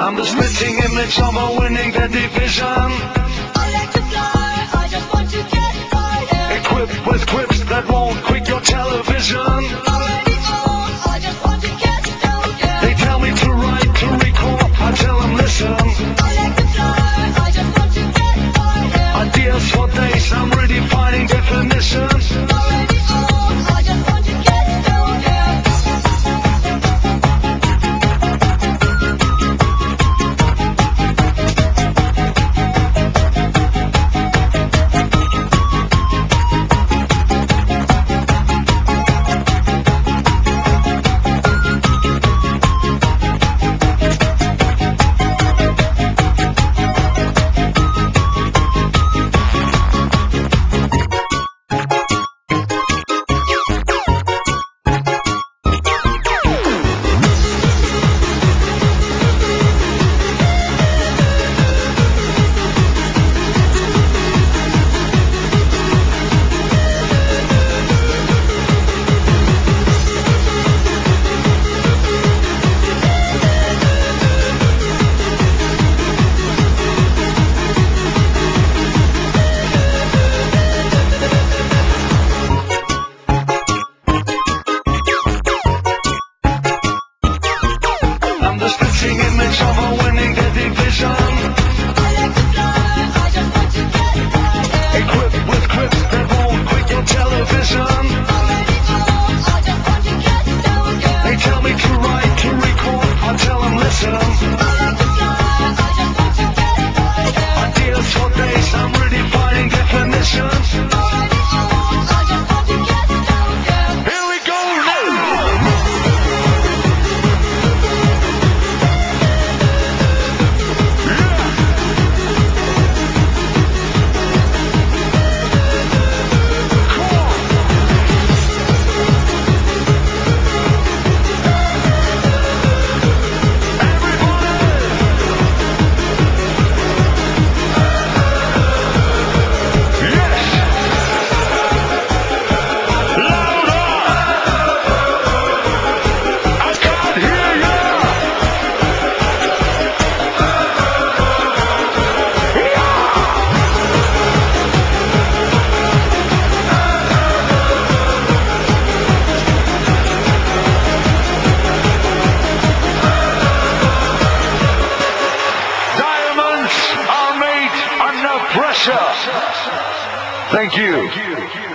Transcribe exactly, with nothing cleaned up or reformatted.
I'm the spitting image of a winning the division. I like to fly, I just want to get higher. Equipped with quips that won't quit your television. Already on, I just want to get stronger. They tell me to write, to record, I tell them listen. I like to fly, I just want to get higher. Ideas for days, I'm redefining definitions. Already on, I just want to get stronger. I'm the spitting image of a winning the division. I like to fly, I just want to get higher. Equipped with quips that won't quit your television. Already on, I just want to get stronger. They tell me to write, to record, I tell them listen. I like to fly, I just want to get higher. Ideas for days, I'm redefining definitions. Already on, I just want to get stronger. Here we go now! Diamonds are made under pressure. Thank you.